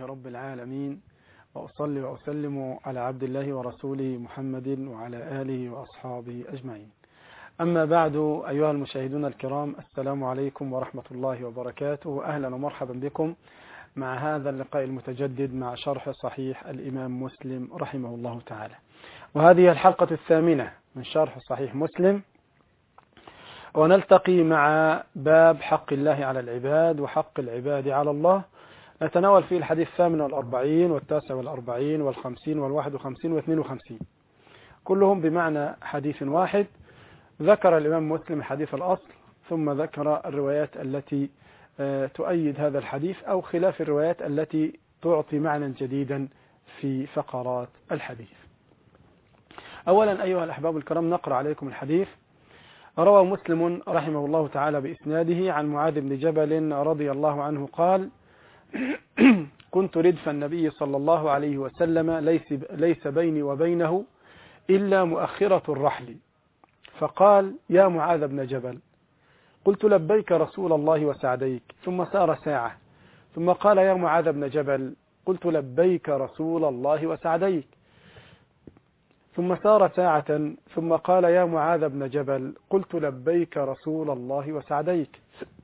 لله رب العالمين، وأصلي وأسلم على عبد الله ورسوله محمد وعلى آله وأصحابه أجمعين. أما بعد، أيها المشاهدون الكرام، السلام عليكم ورحمة الله وبركاته. أهلا ومرحبا بكم مع هذا اللقاء المتجدد مع شرح صحيح الإمام مسلم رحمه الله تعالى، وهذه الحلقة الثامنة من شرح صحيح مسلم، ونلتقي مع باب حق الله على العباد وحق العباد على الله. نتناول فيه الحديث 48 والتاسع 50 51 و52، كلهم بمعنى حديث واحد. ذكر الإمام مسلم حديث الأصل، ثم ذكر الروايات التي تؤيد هذا الحديث أو خلاف الروايات التي تعطي معنى جديدا في فقرات الحديث. أولا أيها الأحباب الكرام، نقرأ عليكم الحديث. روى مسلم رحمه الله تعالى بإسناده عن معاذ بن جبل رضي الله عنه قال: كنت ردف النبي صلى الله عليه وسلم، ليس بيني وبينه إلا مؤخرة الرحل، فقال: يا معاذ بن جبل. قلت: لبيك رسول الله وسعديك. ثم سار ساعة، ثم قال: يا معاذ بن جبل. قلت: لبيك رسول الله وسعديك. ثم سار ساعة، ثم قال: يا معاذ بن جبل. قلت: لبيك رسول الله وسعديك.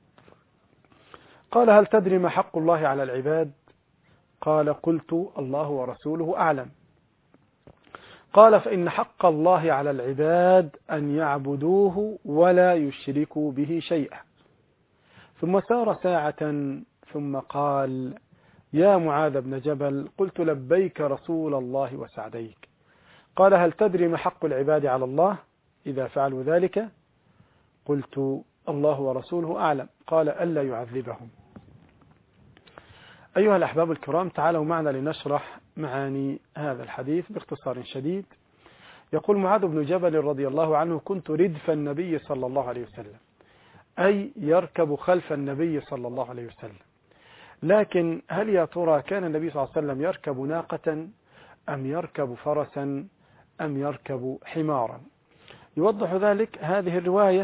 قال: هل تدري ما حق الله على العباد؟ قال: قلت: الله ورسوله أعلم. قال: فإن حق الله على العباد أن يعبدوه ولا يشركوا به شيئا. ثم سار ساعة، ثم قال: يا معاذ بن جبل. قلت: لبيك رسول الله وسعديك. قال: هل تدري ما حق العباد على الله إذا فعلوا ذلك؟ قلت: الله ورسوله أعلم. قال: ألا يعذبهم. أيها الأحباب الكرام، تعالوا معنا لنشرح معاني هذا الحديث باختصار شديد. يقول معاذ بن جبل رضي الله عنه: كنت ردف النبي صلى الله عليه وسلم، أي يركب خلف النبي صلى الله عليه وسلم. لكن هل يا ترى كان النبي صلى الله عليه وسلم يركب ناقة أم يركب فرسا أم يركب حمارا؟ يوضح ذلك هذه الرواية،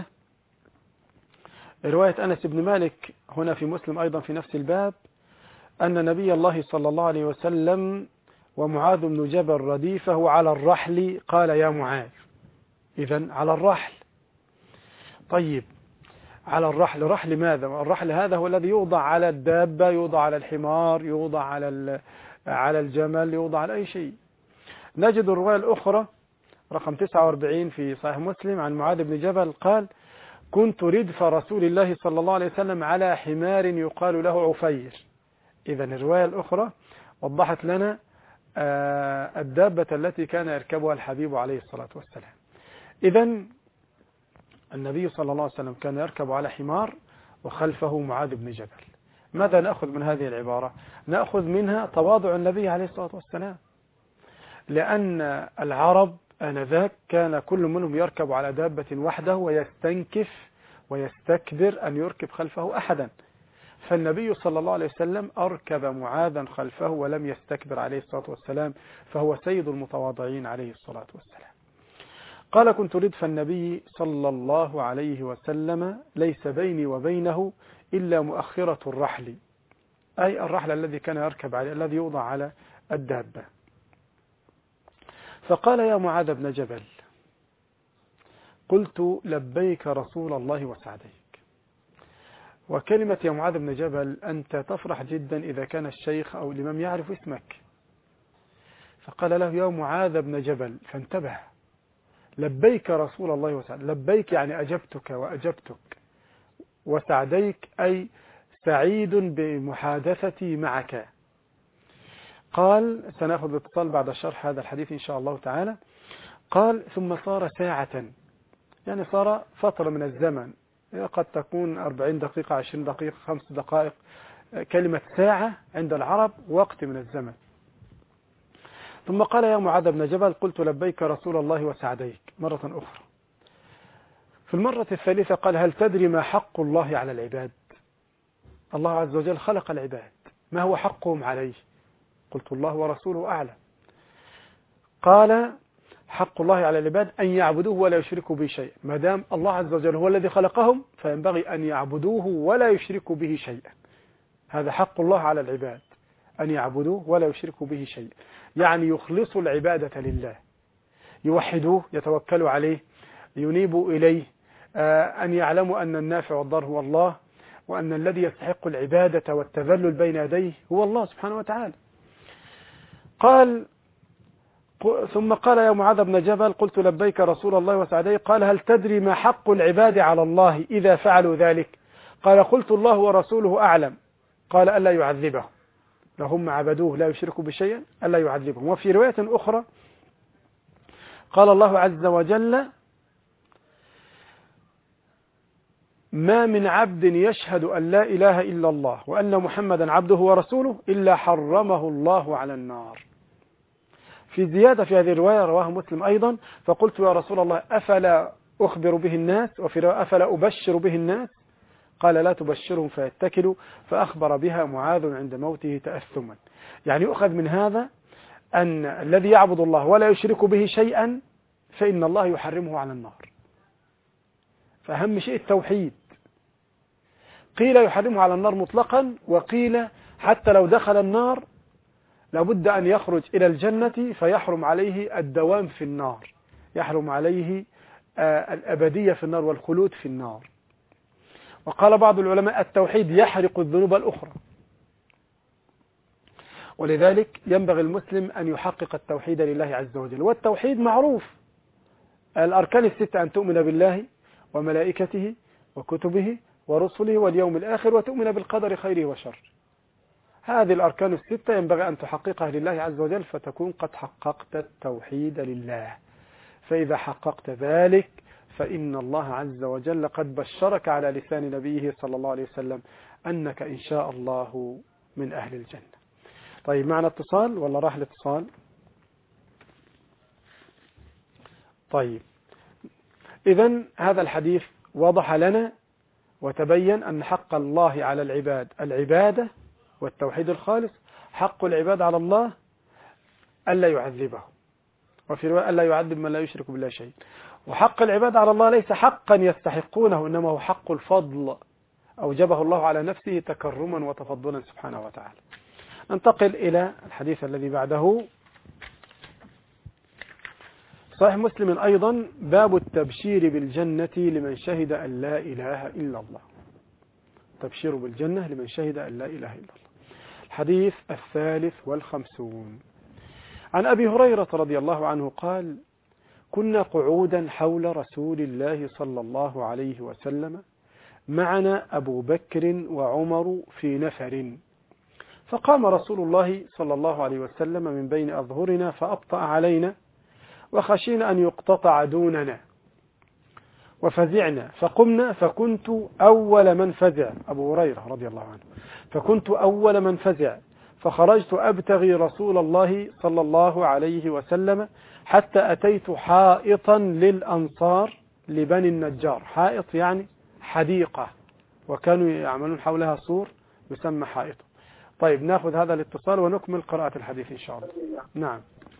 رواية أنس بن مالك هنا في مسلم أيضا في نفس الباب، أن نبي الله صلى الله عليه وسلم ومعاذ بن جبل رديفه على الرحل قال: يا معاذ. إذن على الرحل. طيب، على الرحل، رحل ماذا؟ الرحل هذا هو الذي يوضع على الدابة، يوضع على الحمار، يوضع على الجمل، يوضع على أي شيء. نجد الرواية الأخرى رقم 49 في صحيح مسلم عن معاذ بن جبل قال: كنت ردف رسول الله صلى الله عليه وسلم على حمار يقال له عفير. إذن الرواية الأخرى وضحت لنا الدابة التي كان يركبها الحبيب عليه الصلاة والسلام. إذن النبي صلى الله عليه وسلم كان يركب على حمار وخلفه معاذ بن جبل. ماذا نأخذ من هذه العبارة؟ نأخذ منها تواضع النبي عليه الصلاة والسلام، لأن العرب آنذاك كان كل منهم يركب على دابة وحده ويستنكف ويستكبر أن يركب خلفه أحدا، فالنبي صلى الله عليه وسلم أركب معاذا خلفه ولم يستكبر عليه الصلاة والسلام، فهو سيد المتواضعين عليه الصلاة والسلام. قال: كنت ردف النبي صلى الله عليه وسلم، ليس بيني وبينه إلا مؤخرة الرحل، أي الرحل الذي كان يركب عليه، الذي يوضع على الدابة. فقال: يا معاذ بن جبل. قلت: لبيك رسول الله وسعديك. وكلمة يا معاذ بن جبل أنت تفرح جدا إذا كان الشيخ أو الإمام يعرف اسمك، فقال له: يا معاذ بن جبل، فانتبه. لبيك رسول الله وسعديك، لبيك يعني أجبتك وأجبتك، وسعديك أي سعيد بمحادثتي معك. قال: سنأخذ الاتصال بعد شرح هذا الحديث إن شاء الله تعالى. قال: ثم صار ساعة، يعني صار فترة من الزمن، قد تكون 40 دقيقة 20 دقيقة 5 دقائق. كلمة ساعة عند العرب وقت من الزمن. ثم قال: يا معاذ بن جبل. قلت: لبيك رسول الله وسعديك مرة أخرى. في المرة الثالثة قال: هل تدري ما حق الله على العباد؟ الله عز وجل خلق العباد، ما هو حقهم عليه؟ قلت: الله ورسوله أعلم. قال: حق الله على العباد أن يعبدوه ولا يشركوا به شيئا. ما دام الله عز وجل هو الذي خلقهم فينبغي أن يعبدوه ولا يشركوا به شيئا. هذا حق الله على العباد، أن يعبدوه ولا يشركوا به شيء، يعني يخلصوا العبادة لله، يوحدوه، يتوكلوا عليه، ينيبوا إليه، أن يعلموا أن النافع والضار هو الله، وأن الذي يستحق العبادة والتذلل بين يديه هو الله سبحانه وتعالى. قال ثم قال يا معاذ بن جبل قلت لبيك رسول الله وسعديه. قال هل تدري ما حق العباد على الله إذا فعلوا ذلك؟ قال قلت الله ورسوله أعلم. قال ألا يعذبهم لهم عبدوه لا يشركوا بشيئا ألا يعذبهم. وفي رواية أخرى قال الله عز وجل ما من عبد يشهد أن لا إله إلا الله وأن محمدا عبده ورسوله إلا حرمه الله على النار. في زيادة في هذه الرواية رواه مسلم أيضا فقلت يا رسول الله أفلا أخبر به الناس؟ وفي رواية أفلا أبشر به الناس؟ قال لا تبشرهم فيتكلوا. فأخبر بها معاذ عند موته تأثما. يعني يؤخذ من هذا أن الذي يعبد الله ولا يشرك به شيئا فإن الله يحرمه على النار. فأهم شيء التوحيد. قيل يحرمه على النار مطلقا، وقيل حتى لو دخل النار لابد أن يخرج إلى الجنة فيحرم عليه الدوام في النار، يحرم عليه الأبدية في النار والخلود في النار. وقال بعض العلماء التوحيد يحرق الذنوب الأخرى، ولذلك ينبغي المسلم أن يحقق التوحيد لله عز وجل. والتوحيد معروف، الأركان الستة أن تؤمن بالله وملائكته وكتبه ورسله واليوم الآخر وتؤمن بالقدر خيره وشره. هذه الأركان الستة ينبغي أن تحققها لله عز وجل فتكون قد حققت التوحيد لله. فإذا حققت ذلك فإن الله عز وجل قد بشرك على لسان نبيه صلى الله عليه وسلم أنك إن شاء الله من أهل الجنة. طيب معنا اتصال ولا راح الاتصال؟ طيب إذن هذا الحديث وضح لنا وتبين أن حق الله على العباد العبادة والتوحيد الخالص. حق العباد على الله ألا يعذبه، وفي رواية ألا يعذب من لا يشرك بالله شيء. وحق العباد على الله ليس حقا يستحقونه، إنما هو حق الفضل أوجبه الله على نفسه تكرما وتفضلا سبحانه وتعالى. ننتقل إلى الحديث الذي بعده. صحيح مسلم أيضا باب التبشير بالجنة لمن شهد أن لا إله إلا الله. تبشير بالجنة لمن شهد أن لا إله إلا الله. الحديث 53. عن أبي هريرة رضي الله عنه قال كنا قعودا حول رسول الله صلى الله عليه وسلم معنا أبو بكر وعمر في نفر، فقام رسول الله صلى الله عليه وسلم من بين أظهرنا فأبطأ علينا وخشينا أن يقتطع دوننا وفزعنا فقمنا فكنت أول من فزع. أبو هريرة رضي الله عنه فكنت أول من فزع فخرجت أبتغي رسول الله صلى الله عليه وسلم حتى أتيت حائطا للأنصار لبني النجار. حائط يعني حديقة، وكانوا يعملون حولها سور يسمى حائط. طيب ناخذ هذا الاتصال ونكمل قراءة الحديث إن شاء الله. نعم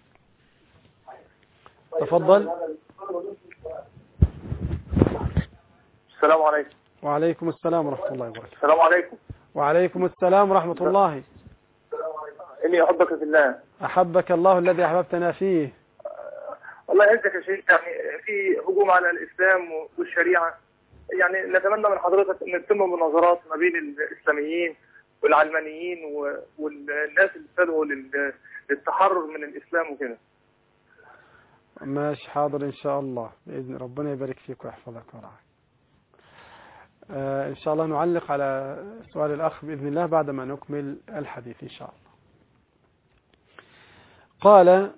تفضل. السلام عليكم. وعليكم السلام ورحمة الله وبركاته. السلام عليكم. وعليكم السلام ورحمة الله. إني أحبك في الله. أحبك الله الذي أحببتنا فيه. الله يعزك يا شيخ. يعني في هجوم على الإسلام والشريعة، يعني نتمنى من حضرتك أن تتم مناظرات ما بين الإسلاميين والعلمانيين والناس اللي بتدعوا للتحرر من الإسلام وكده. ماشي حاضر إن شاء الله بإذن ربنا يبارك فيك ويحفظك ورعاك. إن شاء الله نعلق على سؤال الأخ بإذن الله بعدما نكمل الحديث إن شاء الله. قال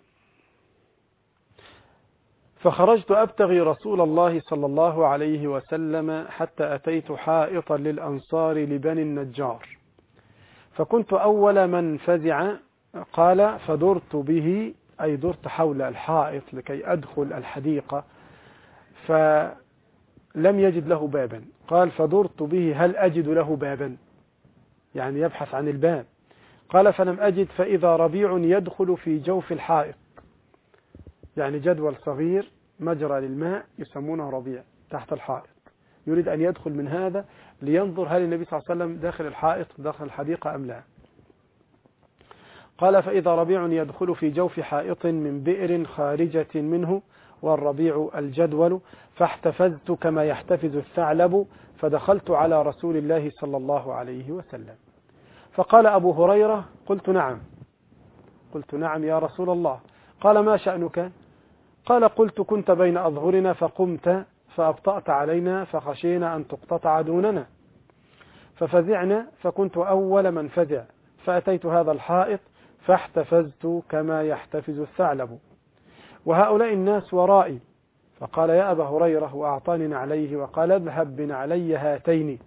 فخرجت أبتغي رسول الله صلى الله عليه وسلم حتى أتيت حائطا للأنصار لبني النجار فكنت أول من فزع. قال فدرت به أي درت حول الحائط لكي أدخل الحديقة فلم يجد له بابا. قال فدرت به هل أجد له بابا، يعني يبحث عن الباب. قال فلم أجد فإذا ربيع يدخل في جوف الحائط، يعني جدول صغير مجرى للماء يسمونه ربيع تحت الحائط، يريد أن يدخل من هذا لينظر هل النبي صلى الله عليه وسلم داخل الحائط داخل الحديقة أم لا. قال فإذا ربيع يدخل في جوف حائط من بئر خارجة منه، والربيع الجدول، فاحتفزت كما يحتفز الثعلب، فدخلت على رسول الله صلى الله عليه وسلم. فقال أبو هريرة: قلت نعم يا رسول الله. قال: ما شأنك؟ قال: قلت: كنت بين أظهرنا فقمت فأبطأت علينا فخشينا أن تقتطع دوننا، ففزعنا فكنت أول من فزع، فأتيت هذا الحائط فاحتفزت كما يحتفز الثعلب، وهؤلاء الناس ورائي. فقال: يا أبا هريرة، وأعطاني نعليه وقال: اذهب بنعلي هاتين،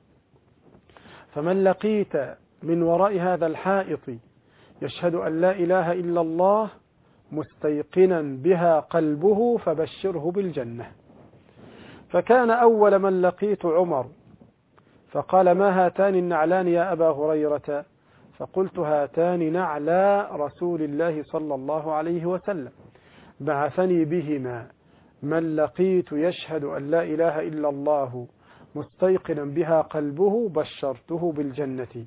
فمن لقيت من وراء هذا الحائط يشهد أن لا إله إلا الله مستيقنا بها قلبه فبشره بالجنة. فكان أول من لقيت عمر، فقال: ما هاتان النعلان يا أبا هريرة؟ فقلت: هاتان نعلا رسول الله صلى الله عليه وسلم، بعثني بهما من لقيت يشهد أن لا إله إلا الله مستيقنا بها قلبه بشرته بالجنة.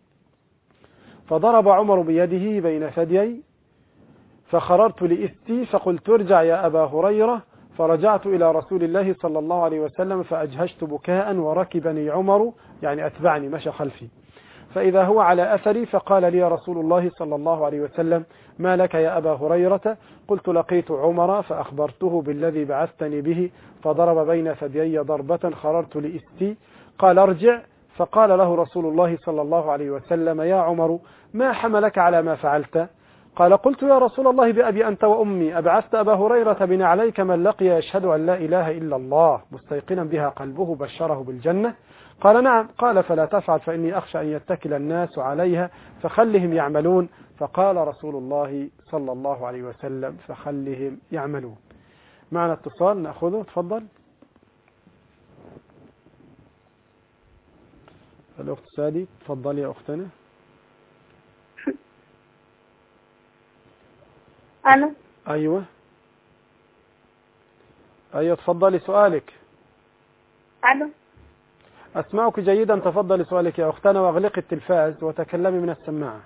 فضرب عمر بيده بين ثديي، فخررت لإستي، فقلت: ارجع يا أبا هريرة. فرجعت إلى رسول الله صلى الله عليه وسلم فأجهشت بكاء، وركبني عمر، يعني أتبعني، مشى خلفي، فإذا هو على أثري، فقال لي رسول الله صلى الله عليه وسلم: ما لك يا أبا هريرة؟ قلت: لقيت عمر فأخبرته بالذي بعثتني به، فضرب بين ثديي ضربة، خررت لإستي. قال: ارجع. فقال له رسول الله صلى الله عليه وسلم: يا عمر، ما حملك على ما فعلت؟ قال: قلت: يا رسول الله بأبي أنت وأمي، أبعثت أبا هريرة بن عليك من لقي يشهد أن لا إله إلا الله مستيقنا بها قلبه بشره بالجنة؟ قال: نعم. قال: فلا تفعل، فإني أخشى أن يتكل الناس عليها فخلهم يعملون. فقال رسول الله صلى الله عليه وسلم: فخلهم يعملون. معنا اتصال نأخذه، تفضل. الأخت سادي، تفضل يا أختنا. أنا. أيوة تفضلي سؤالك. أنا. أسمعك جيدا، تفضلي سؤالك يا أختنا، واغلقي التلفاز وتكلمي من السماعة.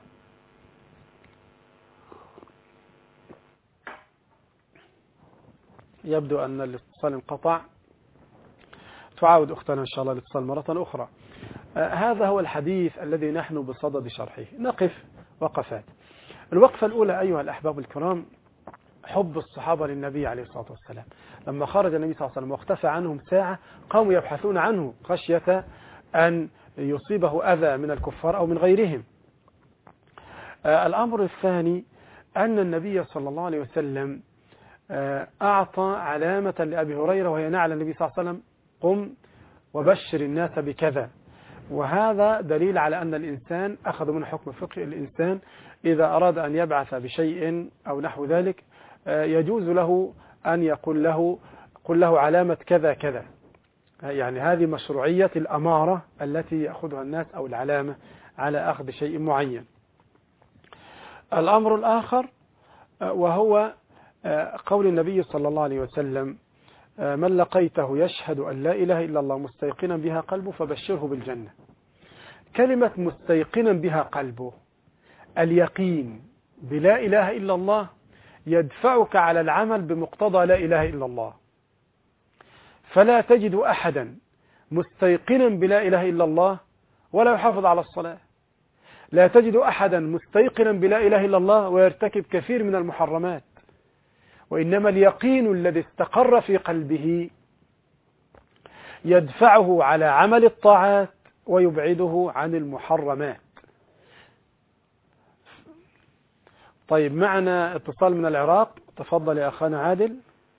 يبدو أن الاتصال انقطع، تعاود أختنا إن شاء الله الاتصال مرة أخرى. هذا هو الحديث الذي نحن بصدد شرحه. نقف وقفات. الوقفة الأولى أيها الأحباب الكرام، حب الصحابة للنبي عليه الصلاة والسلام. لما خرج النبي صلى الله عليه وسلم واختفى عنهم ساعة، قاموا يبحثون عنه خشية أن يصيبه أذى من الكفار أو من غيرهم. الأمر الثاني أن النبي صلى الله عليه وسلم أعطى علامة لأبي هريرة، وهي نعل النبي صلى الله عليه وسلم: قم وبشر الناس بكذا. وهذا دليل على أن الإنسان أخذ من حكم فقه الإنسان إذا أراد أن يبعث بشيء أو نحو ذلك يجوز له أن يقول له علامة كذا كذا، يعني هذه مشروعية الأمارة التي يأخذها الناس أو العلامة على أخذ شيء معين. الأمر الآخر وهو قول النبي صلى الله عليه وسلم: من لقيته يشهد أن لا إله إلا الله مستيقنا بها قلبه فبشره بالجنة. كلمة مستيقنا بها قلبه، اليقين بلا إله إلا الله يدفعك على العمل بمقتضى لا إله إلا الله. فلا تجد أحدا مستيقنا بلا إله إلا الله ولا يحافظ على الصلاة، لا تجد أحدا مستيقنا بلا إله إلا الله ويرتكب كثير من المحرمات، وإنما اليقين الذي استقر في قلبه يدفعه على عمل الطاعات ويبعده عن المحرمات. طيب، معنا اتصال من العراق، تفضل يا أخانا عادل.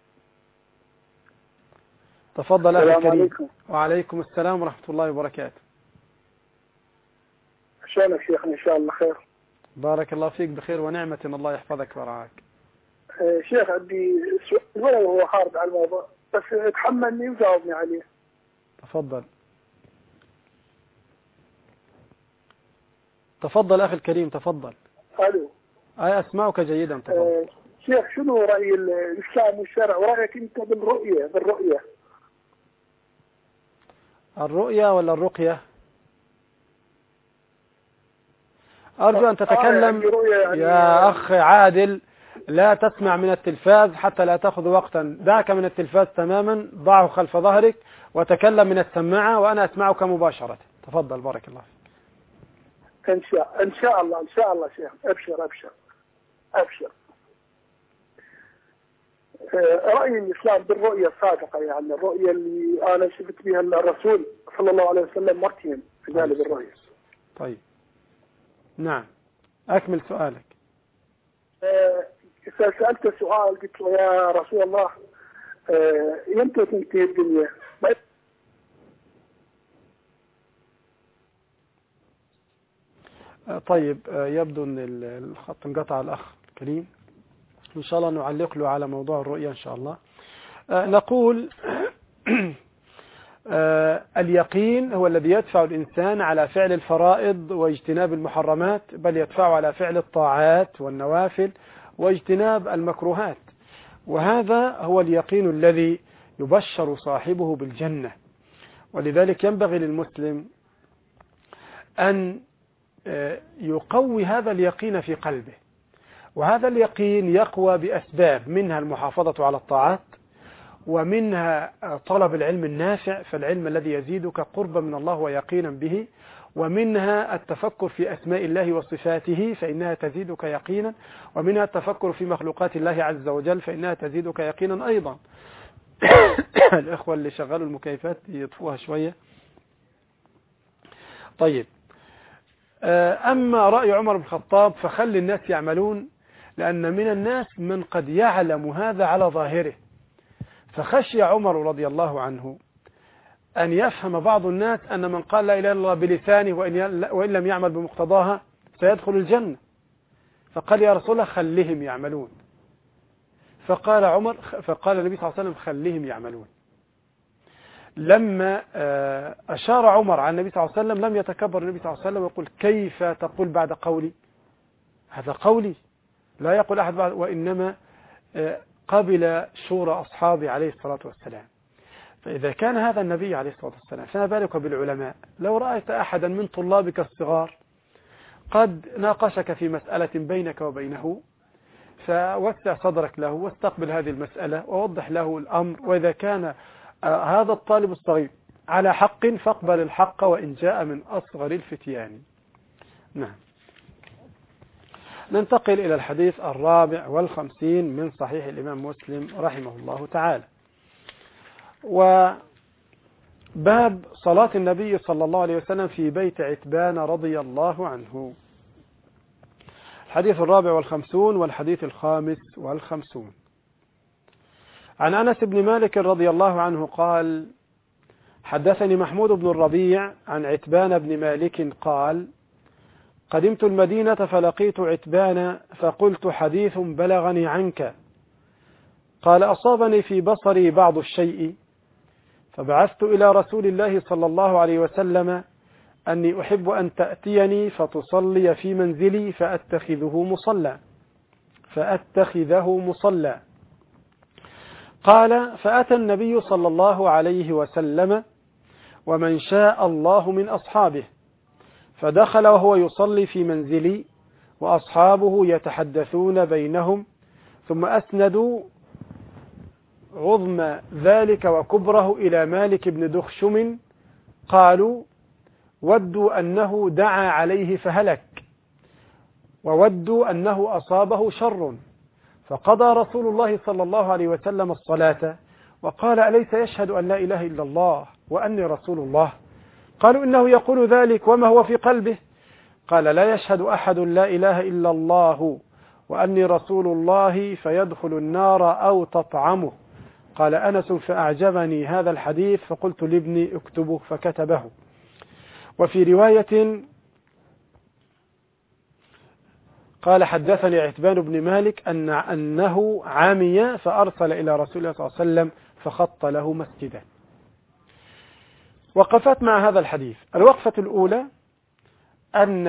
تفضل أخي الكريم. وعليكم السلام ورحمة الله وبركاته. شلونك شيخنا؟ إن شاء الله خير. بارك الله فيك، بخير ونعمة، الله يحفظك ورعاك. شيخ عندي سؤال ولو هو خارج على الموضوع، بس اتحملني وجاوبني عليه. تفضل. تفضل أخي الكريم، تفضل. ألو. أسمعك جيدا، تفضل. شيخ، شنو رأي الإسلام والشرع ورأيك أنت بالرؤية؟ الرؤية ولا الرقية؟ أرجو أن تتكلم يا أخ عادل. لا تسمع من التلفاز حتى لا تأخذ وقتا. دعك من التلفاز تماما، ضعه خلف ظهرك وتكلم من السماعة وأنا أسمعك مباشرة. تفضل بارك الله فيك. إن شاء الله شيخ. أبشر. رأي الإسلام بالرؤية الصادقة، يعني الرؤية اللي أنا شفت بها الرسول صلى الله عليه وسلم مرتين في جانب الرؤية. طيب نعم، أكمل سؤالك. سألت سؤال، قلت له يا رسول الله يمتى تنتهي الدنيا؟ طيب يبدو أن الخط انقطع الأخ الكريم، إن شاء الله نعلق له على موضوع الرؤية إن شاء الله. نقول اليقين هو الذي يدفع الإنسان على فعل الفرائض واجتناب المحرمات، بل يدفعه على فعل الطاعات والنوافل واجتناب المكروهات، وهذا هو اليقين الذي يبشر صاحبه بالجنة. ولذلك ينبغي للمسلم أن يقوي هذا اليقين في قلبه، وهذا اليقين يقوى بأسباب، منها المحافظة على الطاعات، ومنها طلب العلم النافع، فالعلم الذي يزيدك قربا من الله ويقينا به، ومنها التفكر في أسماء الله وصفاته فإنها تزيدك يقينا، ومنها التفكر في مخلوقات الله عز وجل فإنها تزيدك يقينا أيضا. الإخوة اللي شغلوا المكيفات يطفوها شوية. طيب، أما رأي عمر بن الخطاب فخل الناس يعملون، لأن من الناس من قد يعلم هذا على ظاهره، فخشي عمر رضي الله عنه أن يفهم بعض الناس أن من قال لا إله إلا الله بلسانه وإن لم يعمل بمقتضاها سيدخل الجنة، فقال يا رسول الله خلهم يعملون. فقال النبي صلى الله عليه وسلم خلهم يعملون. لما أشار عمر على النبي صلى الله عليه وسلم لم يتكبر النبي صلى الله عليه وسلم ويقول كيف تقول بعد قولي؟ هذا قولي، لا يقول أحد بعد، وإنما قبل شورى أصحابه عليه الصلاة والسلام. فإذا كان هذا النبي عليه الصلاة والسلام فما بالك بالعلماء؟ لو رأيت أحدا من طلابك الصغار قد ناقشك في مسألة بينك وبينه، فوسع صدرك له واستقبل هذه المسألة ووضح له الأمر، وإذا كان هذا الطالب الصغير على حق فاقبل الحق وإن جاء من أصغر الفتيان. نعم. ننتقل إلى الحديث 54 من صحيح الإمام مسلم رحمه الله تعالى، وباب صلاة النبي صلى الله عليه وسلم في بيت عتبان رضي الله عنه. الحديث 54 والحديث 55. عن أنس بن مالك رضي الله عنه قال حدثني محمود بن الربيع عن عتبان بن مالك قال قدمت المدينة فلقيت عتبان فقلت حديث بلغني عنك. قال أصابني في بصري بعض الشيء فبعثت إلى رسول الله صلى الله عليه وسلم أني أحب أن تأتيني فتصلي في منزلي فأتخذه مصلى. قال فأتى النبي صلى الله عليه وسلم ومن شاء الله من أصحابه، فدخل وهو يصلي في منزلي وأصحابه يتحدثون بينهم، ثم أسندوا عظم ذلك وكبره إلى مالك بن دخشم قالوا ودوا أنه دعا عليه فهلك، وودوا أنه أصابه شر، فقضى رسول الله صلى الله عليه وسلم الصلاة وقال أليس يشهد أن لا إله إلا الله وأني رسول الله؟ قالوا إنه يقول ذلك وما هو في قلبه؟ قال لا يشهد أحد لا إله إلا الله وأني رسول الله فيدخل النار أو تطعمه. قال أنس فأعجبني هذا الحديث فقلت لابني اكتبه فكتبه. وفي رواية قال حدثني عتبان بن مالك أنه عامي فأرسل إلى رسول الله صلى الله عليه وسلم فخط له مسجدا. وقفت مع هذا الحديث. الوقفة الأولى أن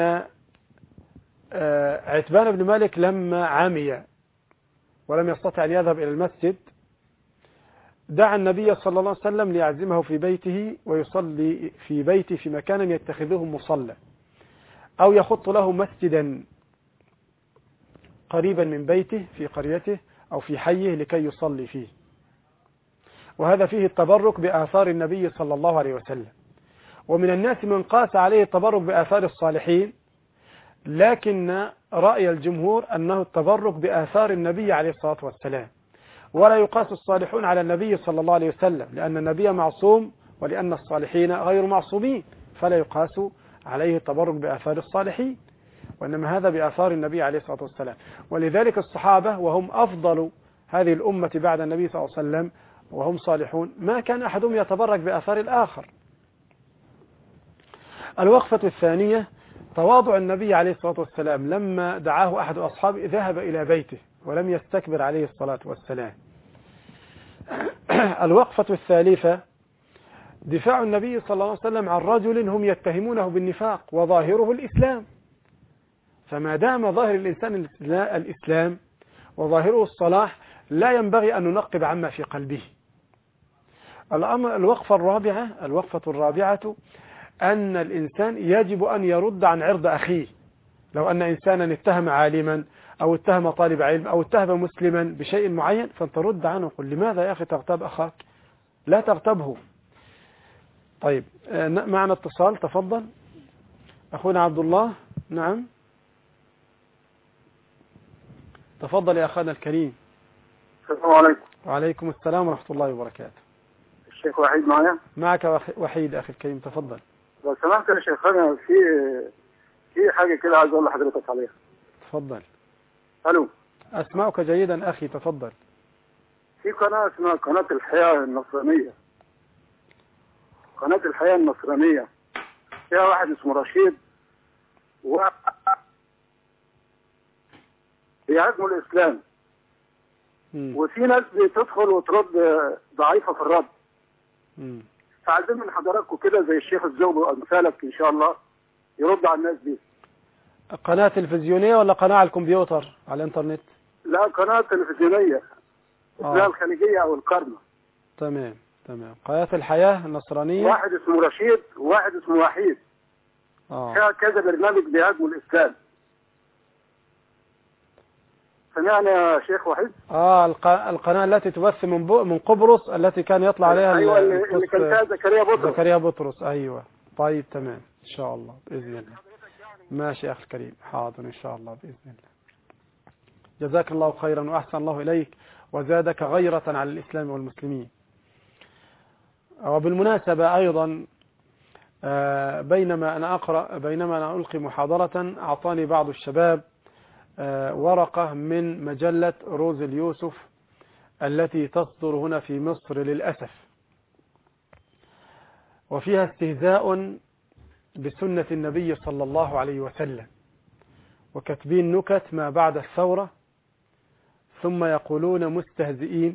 عتبان بن مالك لما عامي ولم يستطع أن يذهب إلى المسجد دعا النبي صلى الله عليه وسلم ليعزمه في بيته ويصلي في بيته في مكان يتخذه مصلى. أو يخط له مسجدا قريبا من بيته في قريته أو في حيه لكي يصلي فيه. وهذا فيه التبرك بآثار النبي صلى الله عليه وسلم. ومن الناس من قاس عليه التبرك بآثار الصالحين، لكن رأي الجمهور أنه التبرك بآثار النبي عليه الصلاة والسلام، ولا يقاس الصالحون على النبي صلى الله عليه وسلم، لأن النبي معصوم ولأن الصالحين غير معصومين، فلا يقاس عليه التبرك بآثار الصالحين، وإنما هذا بآثار النبي عليه الصلاة والسلام. ولذلك الصحابة وهم أفضل هذه الأمة بعد النبي صلى الله عليه وسلم وهم صالحون ما كان أحدهم يتبرك بآثار الآخر. الوقفة الثانية تواضع النبي عليه الصلاة والسلام لما دعاه أحد أصحابه ذهب إلى بيته ولم يستكبر عليه الصلاة والسلام. الوقفة الثالثة دفاع النبي صلى الله عليه وسلم عن رجل هم يتهمونه بالنفاق وظاهره الإسلام، فما دام ظاهر الإنسان الإسلام وظاهره الصلاح لا ينبغي أن ننقب عما في قلبه. الوقفة الرابعة أن الإنسان يجب أن يرد عن عرض أخيه. لو أن إنسانا اتهم عالما أو اتهم طالب علم أو اتهم مسلما بشيء معين، فأنت رد عنه وقل لماذا يا أخي تغتاب أخاك؟ لا تغتابه. طيب، معنا اتصال، تفضل أخونا عبد الله. نعم تفضل يا أخانا الكريم. السلام عليكم. وعليكم السلام ورحمة الله وبركاته. الشيخ وحيد معايا؟ معك وحيد أخي الكريم، تفضل. لو سمحت يا شيخ، أنا في حاجة كده عايز أقول لحضرتك عليها. تفضل. ألو. أسمعك جيدا أخي، تفضل. في قناة اسمها قناة الحياة النصرانية. قناة الحياة النصرانية فيها واحد اسمه رشيد بيهاجموا الإسلام. وفي ناس بتدخل وترد ضعيفة في الرد. فعايزين من حضراتكم كده زي الشيخ الزوبي وأمثالك إن شاء الله يرد على الناس دي. قناة تلفزيونية ولا قناة على الكمبيوتر على الإنترنت؟ لا، قناة تلفزيونية اسمها الخليجية أو القرنة. تمام. قناة الحياة النصرانية. واحد اسمه رشيد وواحد اسمه وحيد. فيها كذا برنامج بيهاجموا الإسلام. سمعنا يا شيخ وحيد؟ القناة التي تبث من قبرص، التي كان يطلع عليها أيوة اللي كان فيها زكريا بطرس. أيوة. طيب تمام إن شاء الله بإذن الله. ماشي يا أخي الكريم، حاضر إن شاء الله بإذن الله. جزاك الله خيرا وأحسن الله إليك وزادك غيرة على الإسلام والمسلمين. وبالمناسبة أيضا بينما أنا ألقي محاضرة أعطاني بعض الشباب ورقة من مجلة روز اليوسف التي تصدر هنا في مصر للأسف، وفيها استهزاء بسنة النبي صلى الله عليه وسلم، وكاتبين نكت ما بعد الثورة، ثم يقولون مستهزئين: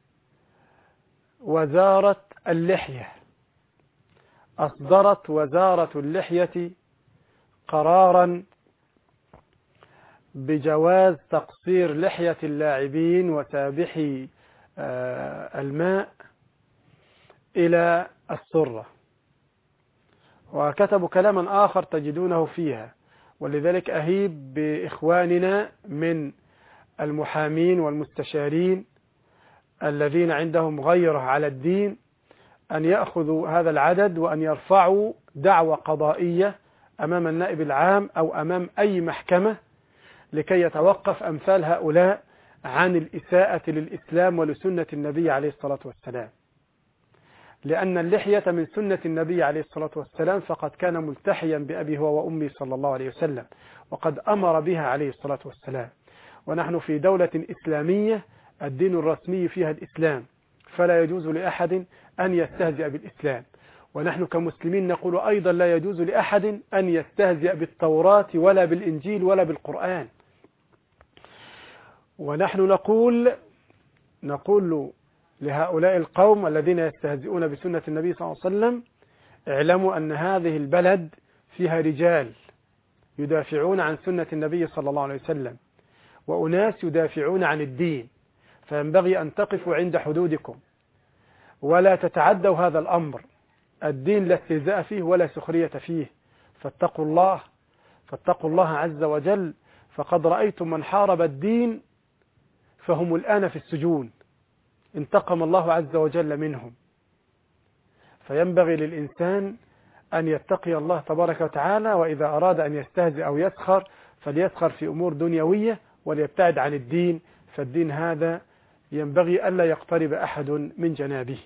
وزارة اللحية أصدرت وزارة اللحية قرارا بجواز تقصير لحية اللاعبين وسابحي الماء إلى السرة. وكتبوا كلاما آخر تجدونه فيها، ولذلك أهيب بإخواننا من المحامين والمستشارين الذين عندهم غيرة على الدين أن يأخذوا هذا العدد وأن يرفعوا دعوى قضائية أمام النائب العام أو أمام أي محكمة لكي يتوقف أمثال هؤلاء عن الإساءة للإسلام ولسنة النبي عليه الصلاة والسلام، لأن اللحية من سنة النبي عليه الصلاة والسلام، فقد كان ملتحيا بأبي هو وأمي صلى الله عليه وسلم، وقد أمر بها عليه الصلاة والسلام. ونحن في دولة إسلامية الدين الرسمي فيها الإسلام، فلا يجوز لأحد أن يستهزئ بالإسلام. ونحن كمسلمين نقول أيضا لا يجوز لأحد أن يستهزئ بالتوراة ولا بالإنجيل ولا بالقرآن. ونحن نقول لهؤلاء القوم الذين يستهزئون بسنة النبي صلى الله عليه وسلم: اعلموا أن هذه البلد فيها رجال يدافعون عن سنة النبي صلى الله عليه وسلم، وأناس يدافعون عن الدين، فينبغي أن تقفوا عند حدودكم ولا تتعدوا هذا الأمر. الدين لا استهزاء فيه ولا سخرية فيه، فاتقوا الله، فاتقوا الله عز وجل، فقد رأيتم من حارب الدين فهم الآن في السجون، انتقم الله عز وجل منهم. فينبغي للإنسان أن يتقي الله تبارك وتعالى، وإذا أراد أن يستهزئ أو يسخر فليسخر في أمور دنيوية وليبتعد عن الدين، فالدين هذا ينبغي ألا يقترب أحد من جنابه.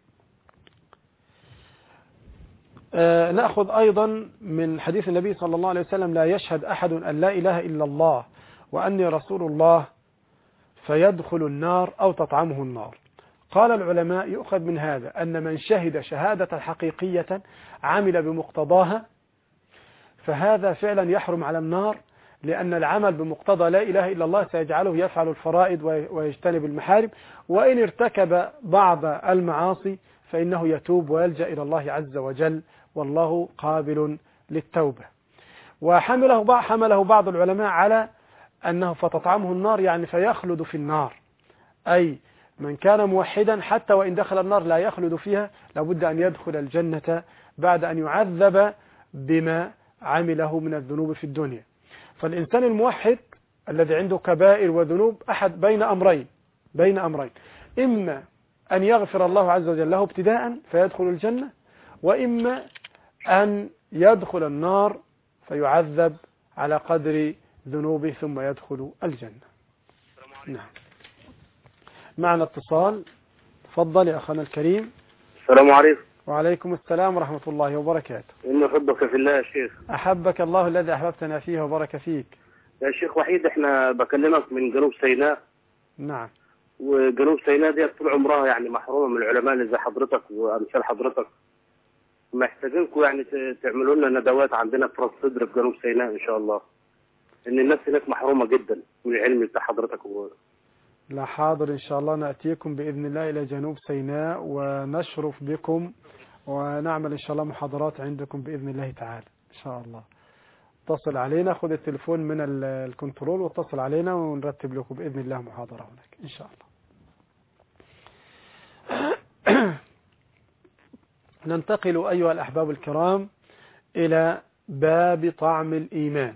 نأخذ أيضا من حديث النبي صلى الله عليه وسلم: لا يشهد أحد أن لا إله إلا الله وأني رسول الله فيدخل النار أو تطعمه النار. قال العلماء: يؤخذ من هذا أن من شهد شهادة حقيقية عمل بمقتضاها فهذا فعلا يحرم على النار، لأن العمل بمقتضى لا إله إلا الله سيجعله يفعل الفرائض ويجتنب المحارم، وإن ارتكب بعض المعاصي فإنه يتوب ويلجأ إلى الله عز وجل، والله قابل للتوبة. وحمله بعض العلماء على أنه فتطعمه النار، يعني فيخلد في النار، أي من كان موحدا حتى وإن دخل النار لا يخلد فيها، لابد أن يدخل الجنة بعد أن يعذب بما عمله من الذنوب في الدنيا. فالإنسان الموحد الذي عنده كبائر وذنوب أحد بين أمرين: إما أن يغفر الله عز وجل له ابتداء فيدخل الجنة، وإما أن يدخل النار فيعذب على قدر ذنوبه ثم يدخل الجنة. نعم. معنا اتصال، تفضل يا أخانا الكريم. السلام عليكم. وعليكم السلام ورحمة الله وبركاته. إن أحبك في الله يا شيخ. أحبك الله الذي أحببتنا فيه وبارك فيك. يا شيخ وحيد، إحنا بكلمك من جنوب سيناء. نعم. وجنوب سيناء دي طول عمرها يعني محرومة من العلماء اللي زي حضرتك وأمثال حضرتك. محتاجينكم يعني تعملوا لنا ندوات عندنا في راس صدر في جنوب سيناء إن شاء الله. إن الناس هناك محرومة جدا من العلم بتاع حضرتك. لا، حاضر إن شاء الله، نأتيكم بإذن الله إلى جنوب سيناء ونشرف بكم ونعمل إن شاء الله محاضرات عندكم بإذن الله تعالى إن شاء الله. اتصل علينا، خذ التليفون من الكنترول واتصل علينا ونرتب لكم بإذن الله محاضرة هناك إن شاء الله. ننتقل أيها الأحباب الكرام إلى باب طعم الإيمان.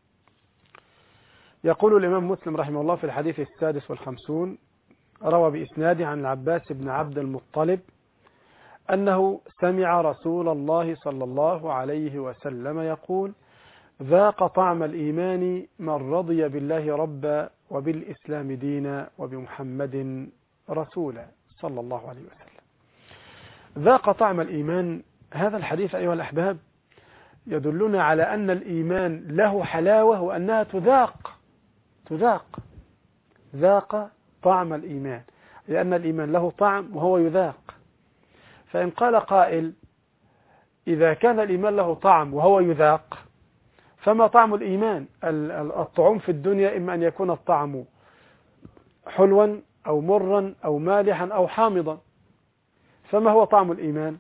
يقول الإمام مسلم رحمه الله في الحديث 56 روى بإسناده عن العباس بن عبد المطلب أنه سمع رسول الله صلى الله عليه وسلم يقول: ذاق طعم الإيمان من رضي بالله ربا وبالإسلام دينا وبمحمد رسولا صلى الله عليه وسلم. ذاق طعم الإيمان، هذا الحديث أيها الأحباب يدلنا على أن الإيمان له حلاوة وأنها تذاق. ذاق طعم الإيمان، لأن الإيمان له طعم وهو يذاق. فإن قال قائل: إذا كان الإيمان له طعم وهو يذاق فما طعم الإيمان؟ الطعوم في الدنيا إما أن يكون الطعم حلوا أو مرا أو مالحا أو حامضا، فما هو طعم الإيمان؟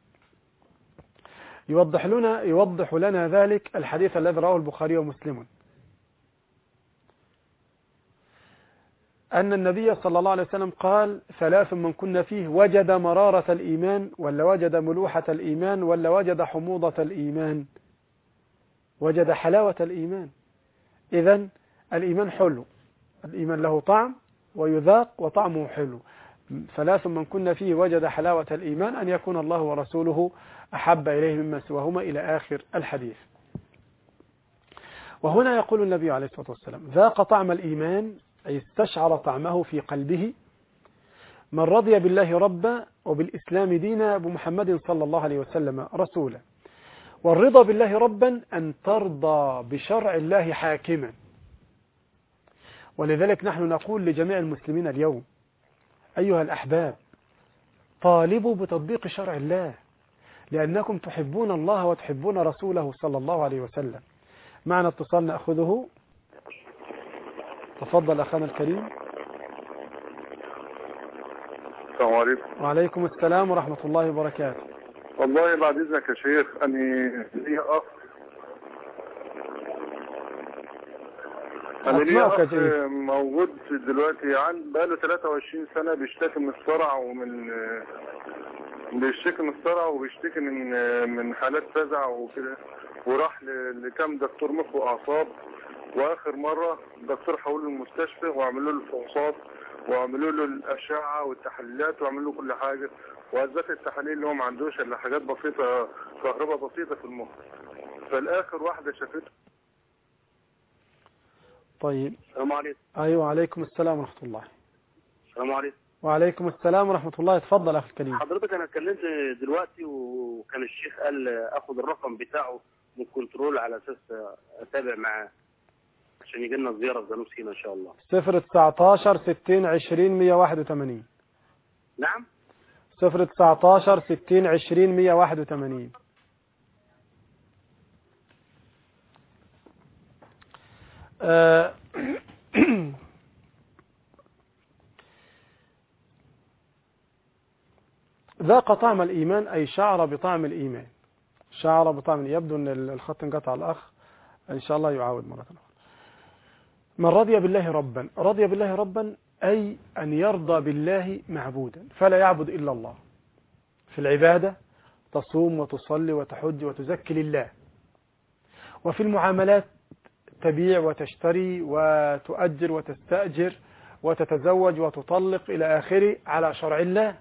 يوضح لنا ذلك الحديث الذي رواه البخاري ومسلم، أن النبي صلى الله عليه وسلم قال: ثلاث من كنا فيه وجد مرارة الإيمان، ولا وجد ملوحة الإيمان، ولا وجد حموضة الإيمان، وجد حلاوة الإيمان. إذن الإيمان حلو، الإيمان له طعم ويذاق وطعمه حلو. ثلاث من كنا فيه وجد حلاوة الإيمان، أن يكون الله ورسوله أحب إليه مما سواهما إلى آخر الحديث. وهنا يقول النبي عليه الصلاة والسلام: ذاق طعم الإيمان، أي استشعر طعمه في قلبه، من رضي بالله ربا وبالإسلام دينا بمحمد صلى الله عليه وسلم رسولا. والرضا بالله ربا أن ترضى بشرع الله حاكما. ولذلك نحن نقول لجميع المسلمين اليوم: أيها الأحباب، طالبوا بتطبيق شرع الله، لأنكم تحبون الله وتحبون رسوله صلى الله عليه وسلم. معنا اتصال نأخذه، تفضل أخانا الكريم. السلام عليكم. وعليكم السلام ورحمة الله وبركاته. والله بعد إذنك يا شيخ، أنا لي أخ موجود دلوقتي بقاله 23 سنة بيشتكي من الصرع بيشتكي من حالات فزع وكده، وراح لكام دكتور مخ واعصاب، واخر مره الدكتور حوله المستشفى وعملوا له الفحوصات وعملوا له الاشعه والتحليلات وعملوا له كل حاجه، واثبت التحاليل اللي هو ما عندوش الا حاجات بسيطه، كهرباء بسيطه في المخ. فالاخر واحده شافته. طيب. السلام عليكم. ايوه عليكم السلام ورحمه الله. السلام عليكم. وعليكم السلام ورحمه الله. اتفضل اخي الكريم. حضرتك انا اتكلمت دلوقتي وكان الشيخ قال اخد الرقم بتاعه من كنترول على اساس اتابع معاه عشان يجي لنا زياره في جنوب سيناء ان شاء الله. 019 60 20 181. نعم. 019 60 20 181. ذاق طعم الإيمان أي شعر بطعم الإيمان. شعر بطعم. يبدو أن الخط انقطع الأخ، إن شاء الله يعاود مرة أخرى. من رضي بالله ربا. رضي بالله ربا أي أن يرضى بالله معبودا فلا يعبد إلا الله. في العبادة تصوم وتصلي وتحج وتزكي لله، وفي المعاملات تبيع وتشتري وتؤجر وتستأجر وتتزوج وتطلق إلى آخره على شرع الله،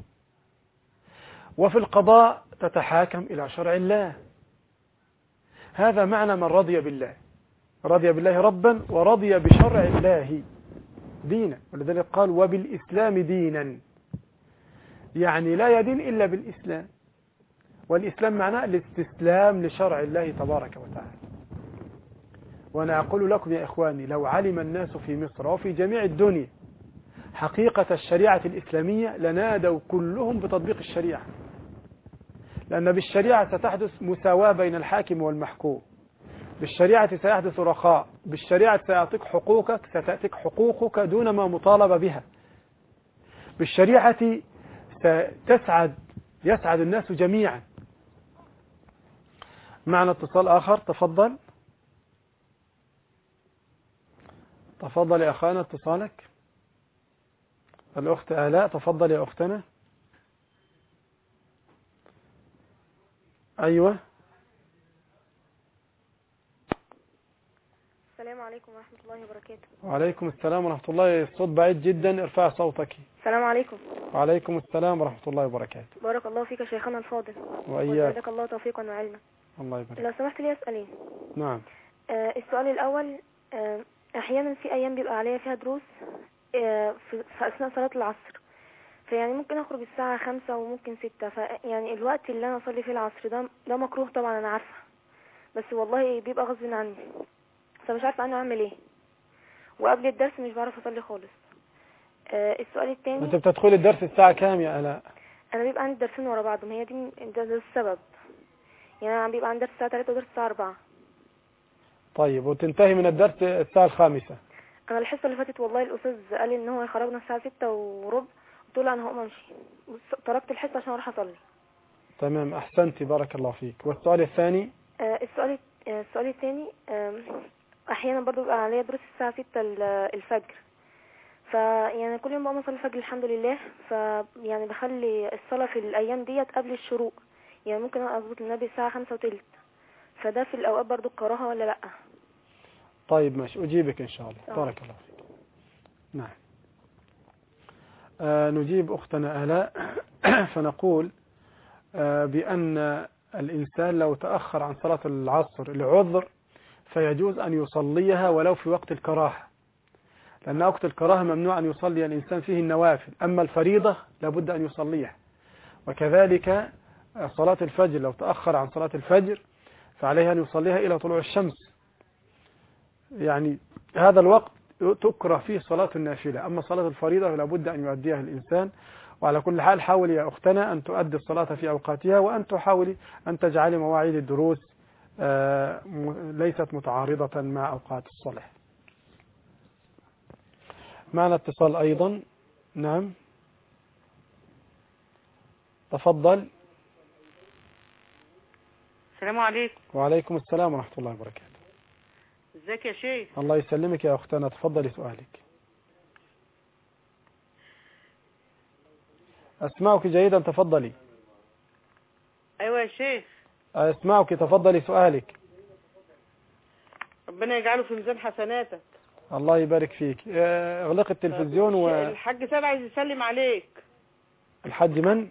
وفي القضاء تتحاكم إلى شرع الله. هذا معنى من رضي بالله. رضي بالله ربا ورضي بشرع الله دينا، ولذلك قال وبالإسلام دينا، يعني لا يدين إلا بالإسلام، والإسلام معناه الاستسلام لشرع الله تبارك وتعالى. وأنا أقول لكم يا إخواني لو علم الناس في مصر وفي جميع الدنيا حقيقة الشريعة الإسلامية لنادوا كلهم بتطبيق الشريعة، لأن بالشريعة ستحدث مساواة بين الحاكم والمحكوم، بالشريعة سيحدث رخاء، بالشريعة سيعطيك حقوقك، ستأتيك حقوقك دون ما مطالب بها، بالشريعة يسعد الناس جميعا. معنا اتصال آخر. تفضل. تفضل يا أخانا اتصالك. الأخت آلاء. تفضل يا أختنا. أيوة. السلام عليكم ورحمة الله وبركاته. وعليكم السلام ورحمة الله. الصوت بعيد جدا، ارفع صوتك. السلام عليكم. وعليكم السلام ورحمة الله وبركاته. بارك الله فيك يا شيخنا الفاضل. وإياك. وزادك الله توفيقا وعلما. الله يبارك. لو سمحت لي أسألين. نعم. السؤال الأول، أحيانا في أيام بيبقى عليا فيها دروس في أثناء صلاة العصر، فيعني ممكن أخرج الساعة 5 وممكن 6، فيعني الوقت اللي أنا أصلي فيه العصر ده مكروه طبعا أنا عارفة، بس والله بيبقى غصب عني، فمش عارفة أنا أعمل إيه، وقبل الدرس مش بعرف أصلي خالص. السؤال الثاني، أنت بتدخل الدرس الساعة كام يا آلاء؟ أنا بيبقى عندي درسين ورا بعضهم، هي ده السبب، يعني أنا بيبقى عندي درس الساعة 3 ودرس الساعة 4. طيب وتنتهي من الدرس الساعة 5؟ أنا الحصة اللي فاتت والله الأستاذ قال إن هو يخرجنا الساعة 6:15، قلت له أنا هقوم أمشي، تركت الحصة عشان أروح أصلي. تمام، أحسنتي، بارك الله فيك. والسؤال الثاني؟ السؤال الثاني، أحيانا برضو بيبقى عليا دروس الساعة 6 الفجر، فيعني كل يوم بقوم أصلي الفجر الحمد لله، فيعني بخلي الصلاة في الأيام ديت قبل الشروق، يعني ممكن أظبط النبي الساعة 5:15، فده في الأوقات برضو كراهة ولا لأ؟ طيب ماشي، أجيبك إن شاء الله. بارك الله فيك. نعم. نجيب أختنا آلاء فنقول بأن الإنسان لو تأخر عن صلاة العصر لعذر فيجوز أن يصليها ولو في وقت الكراهة، لأن وقت الكراهة ممنوع أن يصلي الإنسان فيه النوافل، أما الفريضة لابد أن يصليها. وكذلك صلاة الفجر لو تأخر عن صلاة الفجر فعليه أن يصليها إلى طلوع الشمس، يعني هذا الوقت تكره فيه صلاة النافلة، أما صلاة الفريضة لابد أن يؤديها الإنسان. وعلى كل حال حاولي يا أختنا أن تؤدي الصلاة في أوقاتها، وأن تحاولي أن تجعلي مواعيد الدروس ليست متعارضة مع أوقات الصلاة. معنا اتصال أيضا. نعم تفضل. السلام عليكم. وعليكم السلام ورحمة الله وبركاته. ازيك يا شيخ؟ الله يسلمك يا أختنا، تفضلي سؤالك. أسمعك جيدا، تفضلي. أيوة يا شيخ. اسمعك، تفضلي سؤالك. ربنا يجعله في ميزان حسناتك. الله يبارك فيك. اغلق التلفزيون. الحاج سيد عايز يسلم عليك. الحاج من؟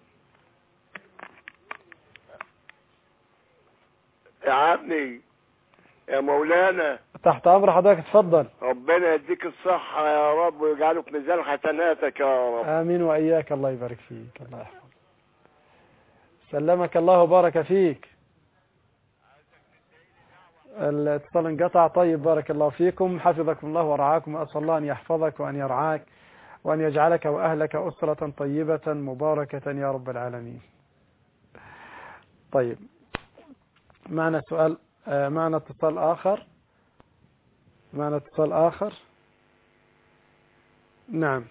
يا عمي يا مولانا. تحت امر حضرتك، اتفضل. ربنا يديك الصحة يا رب ويجعله في ميزان حسناتك يا رب. امين واياك، الله يبارك فيك، الله يحفظك. سلمك الله وبارك فيك. الاتصال انقطع. طيب، بارك الله فيكم، حفظكم الله ورعاكم، وأسأل الله أن يحفظك وأن يرعاك وأن يجعلك وأهلك أسرة طيبة مباركة يا رب العالمين. طيب، معنا سؤال، معنا اتصال آخر. نعم.